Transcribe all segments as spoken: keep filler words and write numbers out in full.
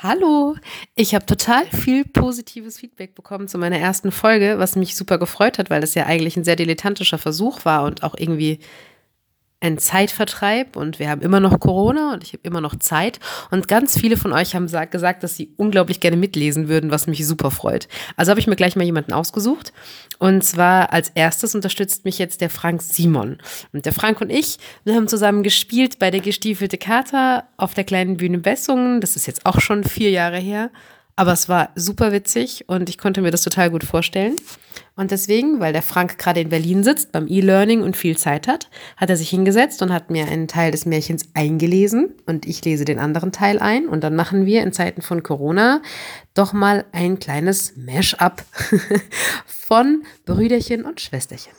Hallo, ich habe total viel positives Feedback bekommen zu meiner ersten Folge, was mich super gefreut hat, weil das ja eigentlich ein sehr dilettantischer Versuch war und auch irgendwie ein Zeitvertreib und wir haben immer noch Corona und ich habe immer noch Zeit und ganz viele von euch haben sag, gesagt, dass sie unglaublich gerne mitlesen würden, was mich super freut. Also habe ich mir gleich mal jemanden ausgesucht und zwar als erstes unterstützt mich jetzt der Frank Simon. Und der Frank und ich, wir haben zusammen gespielt bei der Gestiefelte Kater auf der kleinen Bühne Bessungen. Das ist jetzt auch schon vier Jahre her, aber es war super witzig und ich konnte mir das total gut vorstellen. Und deswegen, weil der Frank gerade in Berlin sitzt, beim E-Learning und viel Zeit hat, hat er sich hingesetzt und hat mir einen Teil des Märchens eingelesen und ich lese den anderen Teil ein und dann machen wir in Zeiten von Corona doch mal ein kleines Mash-up von Brüderchen und Schwesterchen.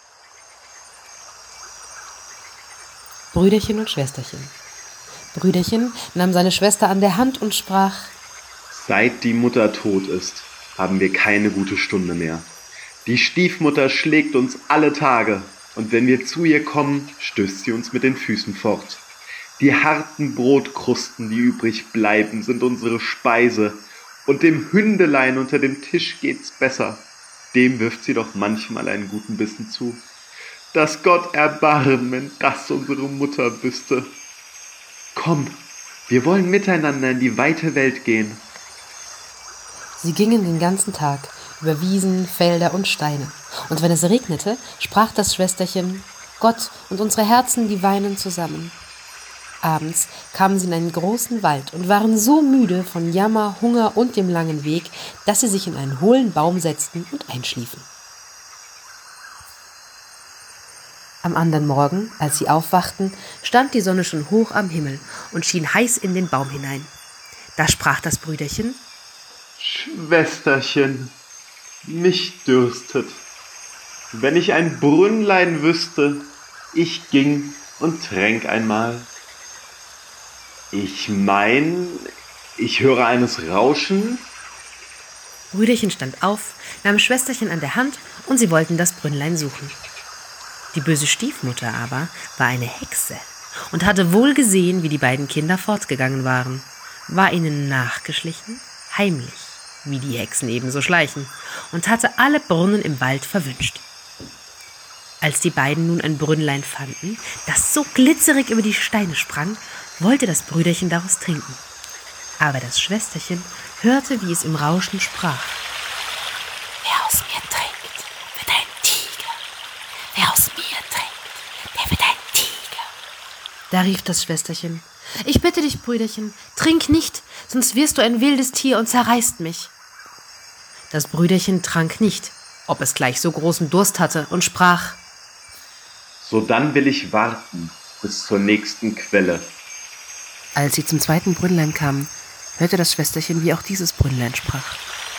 Brüderchen und Schwesterchen. Brüderchen nahm seine Schwester an der Hand und sprach: Seit die Mutter tot ist, haben wir keine gute Stunde mehr. Die Stiefmutter schlägt uns alle Tage, und wenn wir zu ihr kommen, stößt sie uns mit den Füßen fort. Die harten Brotkrusten, die übrig bleiben, sind unsere Speise, und dem Hündelein unter dem Tisch geht's besser. Dem wirft sie doch manchmal einen guten Bissen zu. Dass Gott erbarmen, wenn das unsere Mutter wüsste. Komm, wir wollen miteinander in die weite Welt gehen. Sie gingen den ganzen Tag über Wiesen, Felder und Steine. Und wenn es regnete, sprach das Schwesterchen: Gott und unsere Herzen, die weinen zusammen. Abends kamen sie in einen großen Wald und waren so müde von Jammer, Hunger und dem langen Weg, dass sie sich in einen hohlen Baum setzten und einschliefen. Am anderen Morgen, als sie aufwachten, stand die Sonne schon hoch am Himmel und schien heiß in den Baum hinein. Da sprach das Brüderchen: Schwesterchen, mich dürstet. Wenn ich ein Brünnlein wüsste, ich ging und tränk einmal. Ich mein, ich höre eines Rauschen. Brüderchen stand auf, nahm Schwesterchen an der Hand und sie wollten das Brünnlein suchen. Die böse Stiefmutter aber war eine Hexe und hatte wohl gesehen, wie die beiden Kinder fortgegangen waren, war ihnen nachgeschlichen, heimlich, wie die Hexen ebenso schleichen, und hatte alle Brunnen im Wald verwünscht. Als die beiden nun ein Brünnlein fanden, das so glitzerig über die Steine sprang, wollte das Brüderchen daraus trinken. Aber das Schwesterchen hörte, wie es im Rauschen sprach: Wer aus mir trinkt, wird ein Tiger. Wer aus mir trinkt, der wird ein Tiger. Da rief das Schwesterchen: Ich bitte dich, Brüderchen, trink nicht, sonst wirst du ein wildes Tier und zerreißt mich. Das Brüderchen trank nicht, ob es gleich so großen Durst hatte, und sprach: Sodann will ich warten bis zur nächsten Quelle. Als sie zum zweiten Brünnlein kamen, hörte das Schwesterchen, wie auch dieses Brünnlein sprach: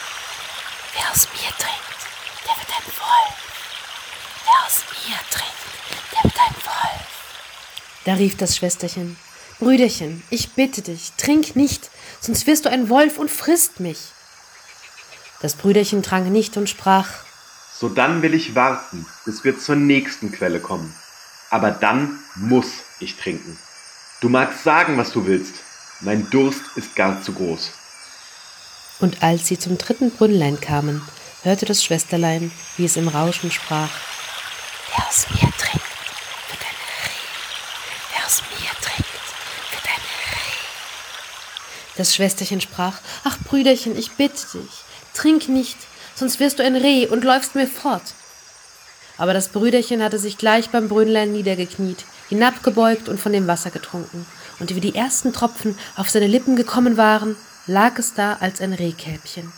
Wer aus mir trinkt, der wird ein Wolf. Wer aus mir trinkt, der wird ein Wolf. Da rief das Schwesterchen: Brüderchen, ich bitte dich, trink nicht, sonst wirst du ein Wolf und frisst mich. Das Brüderchen trank nicht und sprach: Sodann will ich warten, bis wir zur nächsten Quelle kommen. Aber dann muss ich trinken. Du magst sagen, was du willst. Mein Durst ist gar zu groß. Und als sie zum dritten Brünnlein kamen, hörte das Schwesterlein, wie es im Rauschen sprach: Wer aus mir trinkt, wird ein Reh. Wer aus mir trinkt, wird ein Reh. Das Schwesterchen sprach: Ach, Brüderchen, ich bitte dich, trink nicht, sonst wirst du ein Reh und läufst mir fort. Aber das Brüderchen hatte sich gleich beim Brünnlein niedergekniet, hinabgebeugt und von dem Wasser getrunken, und wie die ersten Tropfen auf seine Lippen gekommen waren, lag es da als ein Rehkälbchen.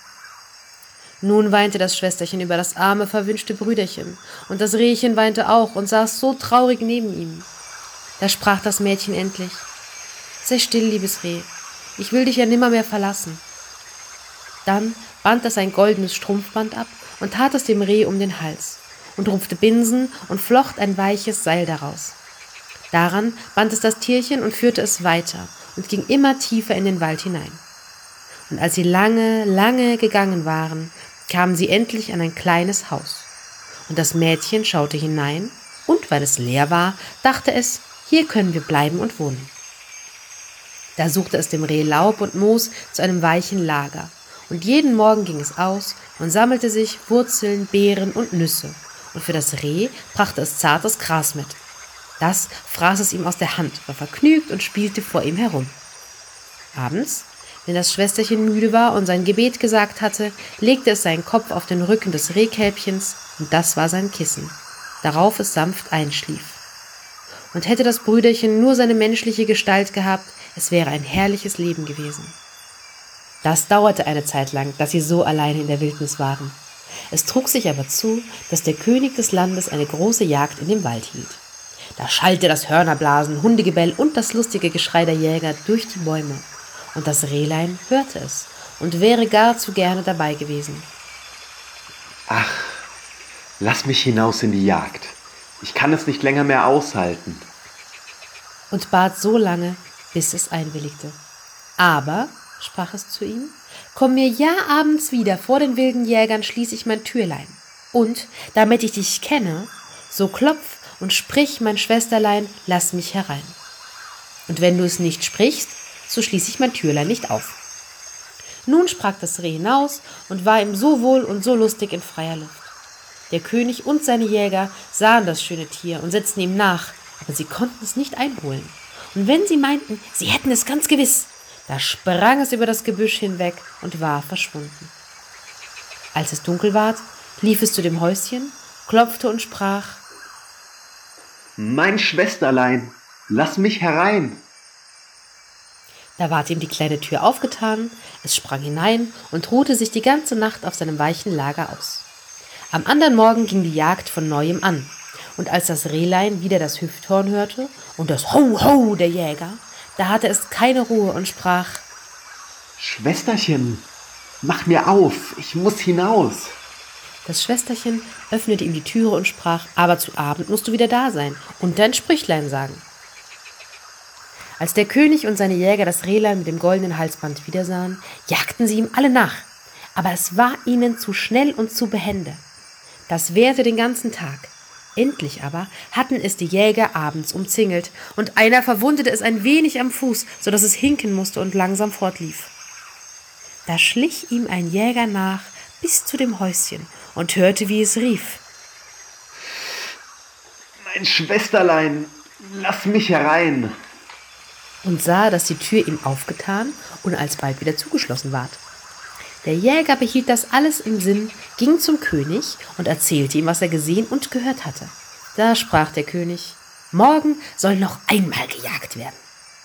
Nun weinte das Schwesterchen über das arme, verwünschte Brüderchen, und das Rehchen weinte auch und saß so traurig neben ihm. Da sprach das Mädchen endlich: Sei still, liebes Reh, ich will dich ja nimmermehr verlassen. Dann band es ein goldenes Strumpfband ab und tat es dem Reh um den Hals und rupfte Binsen und flocht ein weiches Seil daraus. Daran band es das Tierchen und führte es weiter und ging immer tiefer in den Wald hinein. Und als sie lange, lange gegangen waren, kamen sie endlich an ein kleines Haus. Und das Mädchen schaute hinein, und weil es leer war, dachte es: Hier können wir bleiben und wohnen. Da suchte es dem Reh Laub und Moos zu einem weichen Lager. Und jeden Morgen ging es aus und sammelte sich Wurzeln, Beeren und Nüsse. Und für das Reh brachte es zartes Gras mit. Das fraß es ihm aus der Hand, war vergnügt und spielte vor ihm herum. Abends, wenn das Schwesterchen müde war und sein Gebet gesagt hatte, legte es seinen Kopf auf den Rücken des Rehkälbchens, und das war sein Kissen, darauf es sanft einschlief. Und hätte das Brüderchen nur seine menschliche Gestalt gehabt, es wäre ein herrliches Leben gewesen. Das dauerte eine Zeit lang, dass sie so alleine in der Wildnis waren. Es trug sich aber zu, dass der König des Landes eine große Jagd in dem Wald hielt. Da schallte das Hörnerblasen, Hundegebell und das lustige Geschrei der Jäger durch die Bäume. Und das Rehlein hörte es und wäre gar zu gerne dabei gewesen. Ach, lass mich hinaus in die Jagd. Ich kann es nicht länger mehr aushalten. Und bat so lange, bis es einwilligte. Aber, sprach es zu ihm, komm mir ja abends wieder, vor den wilden Jägern schließe ich mein Türlein. Und, damit ich dich kenne, so klopf und sprich, mein Schwesterlein, lass mich herein. Und wenn du es nicht sprichst, so schließe ich mein Türlein nicht auf. Nun sprach das Reh hinaus und war ihm so wohl und so lustig in freier Luft. Der König und seine Jäger sahen das schöne Tier und setzten ihm nach, aber sie konnten es nicht einholen. Und wenn sie meinten, sie hätten es ganz gewiss, da sprang es über das Gebüsch hinweg und war verschwunden. Als es dunkel ward, lief es zu dem Häuschen, klopfte und sprach: Mein Schwesterlein, lass mich herein. Da ward ihm die kleine Tür aufgetan, es sprang hinein und ruhte sich die ganze Nacht auf seinem weichen Lager aus. Am anderen Morgen ging die Jagd von neuem an, und als das Rehlein wieder das Hüfthorn hörte und das Ho, Ho der Jäger, da hatte es keine Ruhe und sprach: Schwesterchen, mach mir auf, ich muss hinaus. Das Schwesterchen öffnete ihm die Türe und sprach: Aber zu Abend musst du wieder da sein und dein Sprüchlein sagen. Als der König und seine Jäger das Rehlein mit dem goldenen Halsband wiedersahen, jagten sie ihm alle nach, aber es war ihnen zu schnell und zu behende. Das währte den ganzen Tag. Endlich aber hatten es die Jäger abends umzingelt, und einer verwundete es ein wenig am Fuß, so dass es hinken musste und langsam fortlief. Da schlich ihm ein Jäger nach bis zu dem Häuschen und hörte, wie es rief: Mein Schwesterlein, lass mich herein. Und sah, dass die Tür ihm aufgetan und alsbald wieder zugeschlossen ward. Der Jäger behielt das alles im Sinn, ging zum König und erzählte ihm, was er gesehen und gehört hatte. Da sprach der König: Morgen soll noch einmal gejagt werden.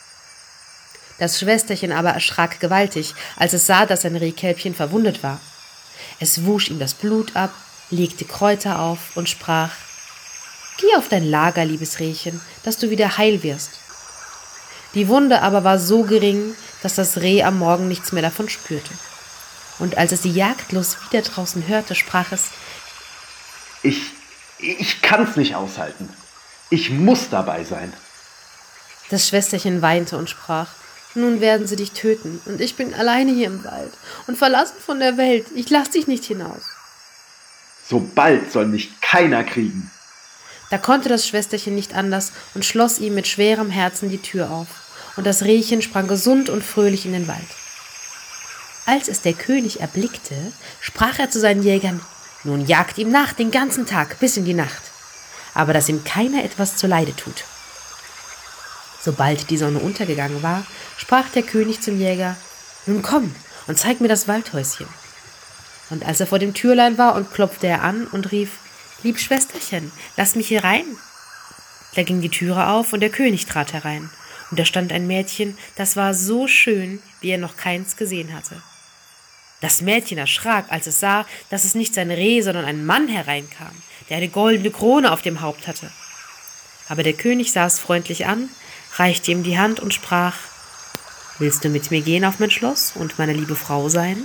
Das Schwesterchen aber erschrak gewaltig, als es sah, dass sein Rehkälbchen verwundet war. Es wusch ihm das Blut ab, legte Kräuter auf und sprach: Geh auf dein Lager, liebes Rehchen, dass du wieder heil wirst. Die Wunde aber war so gering, dass das Reh am Morgen nichts mehr davon spürte. Und als es die Jagdlust wieder draußen hörte, sprach es: Ich, ich kann's nicht aushalten. Ich muss dabei sein. Das Schwesterchen weinte und sprach: Nun werden sie dich töten, und ich bin alleine hier im Wald und verlassen von der Welt. Ich lass dich nicht hinaus. So bald soll mich keiner kriegen. Da konnte das Schwesterchen nicht anders und schloss ihm mit schwerem Herzen die Tür auf, und das Rehchen sprang gesund und fröhlich in den Wald. Als es der König erblickte, sprach er zu seinen Jägern: Nun jagt ihm nach den ganzen Tag bis in die Nacht, aber dass ihm keiner etwas zuleide tut. Sobald die Sonne untergegangen war, sprach der König zum Jäger: Nun komm und zeig mir das Waldhäuschen. Und als er vor dem Türlein war, und klopfte er an und rief: Lieb Schwesterchen, lass mich hier rein. Da ging die Türe auf und der König trat herein. Und da stand ein Mädchen, das war so schön, wie er noch keins gesehen hatte. Das Mädchen erschrak, als es sah, dass es nicht sein Reh, sondern ein Mann hereinkam, der eine goldene Krone auf dem Haupt hatte. Aber der König sah es freundlich an, reichte ihm die Hand und sprach: Willst du mit mir gehen auf mein Schloss und meine liebe Frau sein?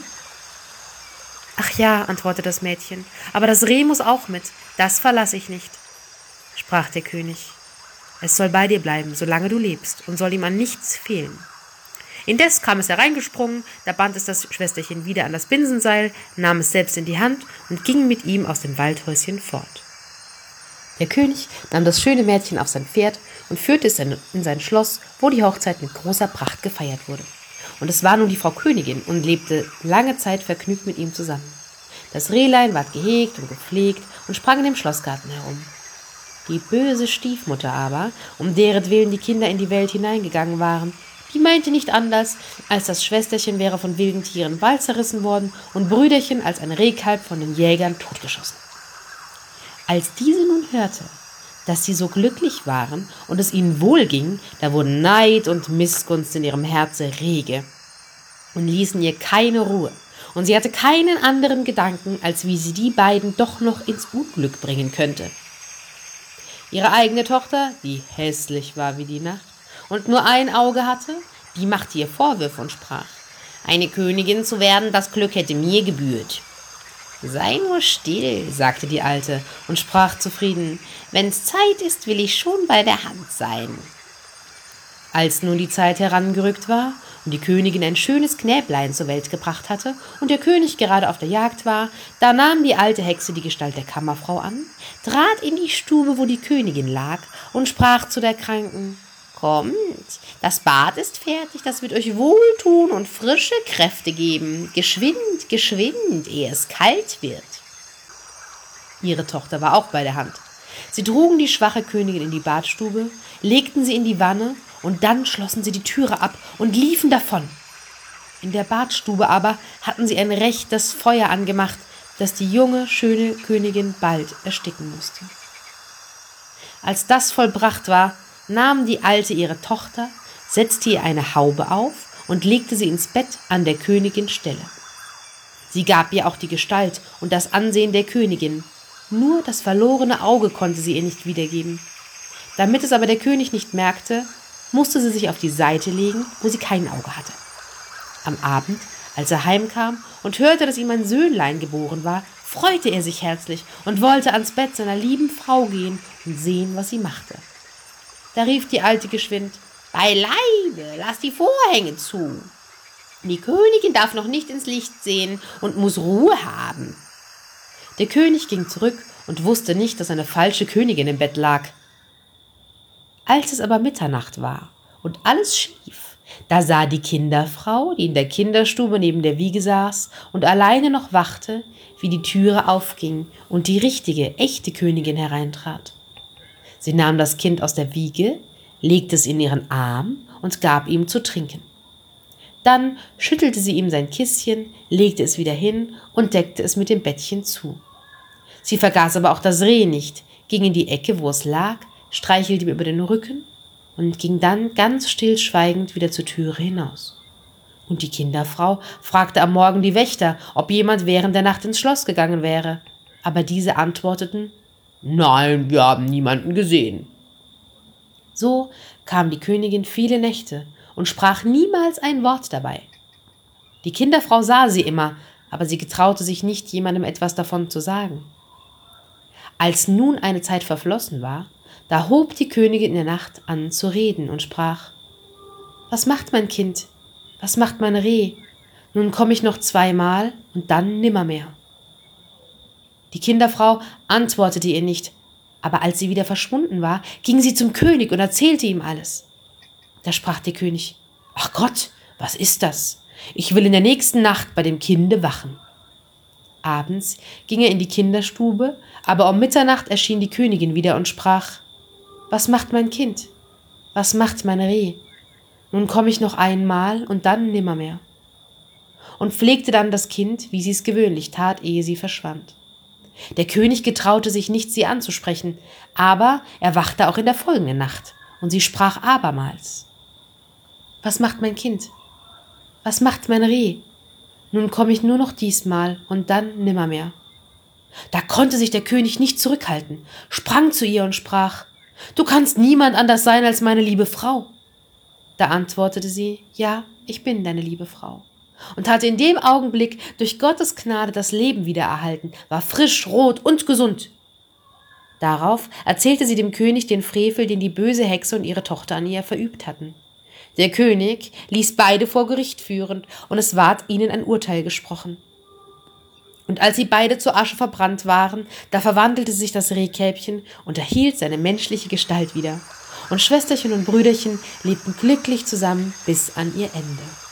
Ach ja, antwortete das Mädchen, aber das Reh muss auch mit, das verlasse ich nicht. Sprach der König: Es soll bei dir bleiben, solange du lebst, und soll ihm an nichts fehlen. Indes kam es hereingesprungen, da band es das Schwesterchen wieder an das Binsenseil, nahm es selbst in die Hand und ging mit ihm aus dem Waldhäuschen fort. Der König nahm das schöne Mädchen auf sein Pferd und führte es in sein Schloss, wo die Hochzeit mit großer Pracht gefeiert wurde. Und es war nun die Frau Königin und lebte lange Zeit vergnügt mit ihm zusammen. Das Rehlein ward gehegt und gepflegt und sprang in dem Schlossgarten herum. Die böse Stiefmutter aber, um deretwillen die Kinder in die Welt hineingegangen waren, die meinte nicht anders, als das Schwesterchen wäre von wilden Tieren im Wald zerrissen worden und Brüderchen als ein Rehkalb von den Jägern totgeschossen. Als diese nun hörte, dass sie so glücklich waren und es ihnen wohlging, da wurden Neid und Missgunst in ihrem Herzen rege und ließen ihr keine Ruhe. Und sie hatte keinen anderen Gedanken, als wie sie die beiden doch noch ins Unglück bringen könnte. Ihre eigene Tochter, die hässlich war wie die Nacht und nur ein Auge hatte, die machte ihr Vorwürfe und sprach: »Eine Königin zu werden, das Glück hätte mir gebührt.« »Sei nur still«, sagte die Alte und sprach zufrieden, »wenn's Zeit ist, will ich schon bei der Hand sein.« Als nun die Zeit herangerückt war und die Königin ein schönes Knäblein zur Welt gebracht hatte und der König gerade auf der Jagd war, da nahm die alte Hexe die Gestalt der Kammerfrau an, trat in die Stube, wo die Königin lag, und sprach zu der Kranken: »Kommt, das Bad ist fertig, das wird euch wohltun und frische Kräfte geben. Geschwind, geschwind, ehe es kalt wird.« Ihre Tochter war auch bei der Hand. Sie trugen die schwache Königin in die Badstube, legten sie in die Wanne und dann schlossen sie die Türe ab und liefen davon. In der Badstube aber hatten sie ein rechtes Feuer angemacht, das die junge, schöne Königin bald ersticken musste. Als das vollbracht war, nahm die Alte ihre Tochter, setzte ihr eine Haube auf und legte sie ins Bett an der Königin Stelle. Sie gab ihr auch die Gestalt und das Ansehen der Königin, nur das verlorene Auge konnte sie ihr nicht wiedergeben. Damit es aber der König nicht merkte, musste sie sich auf die Seite legen, wo sie kein Auge hatte. Am Abend, als er heimkam und hörte, dass ihm ein Söhnlein geboren war, freute er sich herzlich und wollte ans Bett seiner lieben Frau gehen und sehen, was sie machte. Da rief die Alte geschwind: »Beileibe, lass die Vorhänge zu. Die Königin darf noch nicht ins Licht sehen und muss Ruhe haben.« Der König ging zurück und wusste nicht, dass eine falsche Königin im Bett lag. Als es aber Mitternacht war und alles schlief, da sah die Kinderfrau, die in der Kinderstube neben der Wiege saß und alleine noch wachte, wie die Türe aufging und die richtige, echte Königin hereintrat. Sie nahm das Kind aus der Wiege, legte es in ihren Arm und gab ihm zu trinken. Dann schüttelte sie ihm sein Kissen, legte es wieder hin und deckte es mit dem Bettchen zu. Sie vergaß aber auch das Reh nicht, ging in die Ecke, wo es lag, streichelte ihm über den Rücken und ging dann ganz stillschweigend wieder zur Türe hinaus. Und die Kinderfrau fragte am Morgen die Wächter, ob jemand während der Nacht ins Schloss gegangen wäre, aber diese antworteten: »Nein, wir haben niemanden gesehen.« So kam die Königin viele Nächte und sprach niemals ein Wort dabei. Die Kinderfrau sah sie immer, aber sie getraute sich nicht, jemandem etwas davon zu sagen. Als nun eine Zeit verflossen war, da hob die Königin in der Nacht an zu reden und sprach: »Was macht mein Kind? Was macht mein Reh? Nun komme ich noch zweimal und dann nimmermehr.« Die Kinderfrau antwortete ihr nicht, aber als sie wieder verschwunden war, ging sie zum König und erzählte ihm alles. Da sprach der König: »Ach Gott, was ist das? Ich will in der nächsten Nacht bei dem Kinde wachen.« Abends ging er in die Kinderstube, aber um Mitternacht erschien die Königin wieder und sprach: »Was macht mein Kind? Was macht mein Reh? Nun komme ich noch einmal und dann nimmermehr.« Und pflegte dann das Kind, wie sie es gewöhnlich tat, ehe sie verschwand. Der König getraute sich nicht, sie anzusprechen, aber er wachte auch in der folgenden Nacht, und sie sprach abermals: »Was macht mein Kind? Was macht mein Reh? Nun komme ich nur noch diesmal und dann nimmermehr.« Da konnte sich der König nicht zurückhalten, sprang zu ihr und sprach: »Du kannst niemand anders sein als meine liebe Frau.« Da antwortete sie: »Ja, ich bin deine liebe Frau.« Und hatte in dem Augenblick durch Gottes Gnade das Leben wiedererhalten, war frisch, rot und gesund. Darauf erzählte sie dem König den Frevel, den die böse Hexe und ihre Tochter an ihr verübt hatten. Der König ließ beide vor Gericht führen, und es ward ihnen ein Urteil gesprochen. Und als sie beide zur Asche verbrannt waren, da verwandelte sich das Rehkälbchen und erhielt seine menschliche Gestalt wieder. Und Schwesterchen und Brüderchen lebten glücklich zusammen bis an ihr Ende.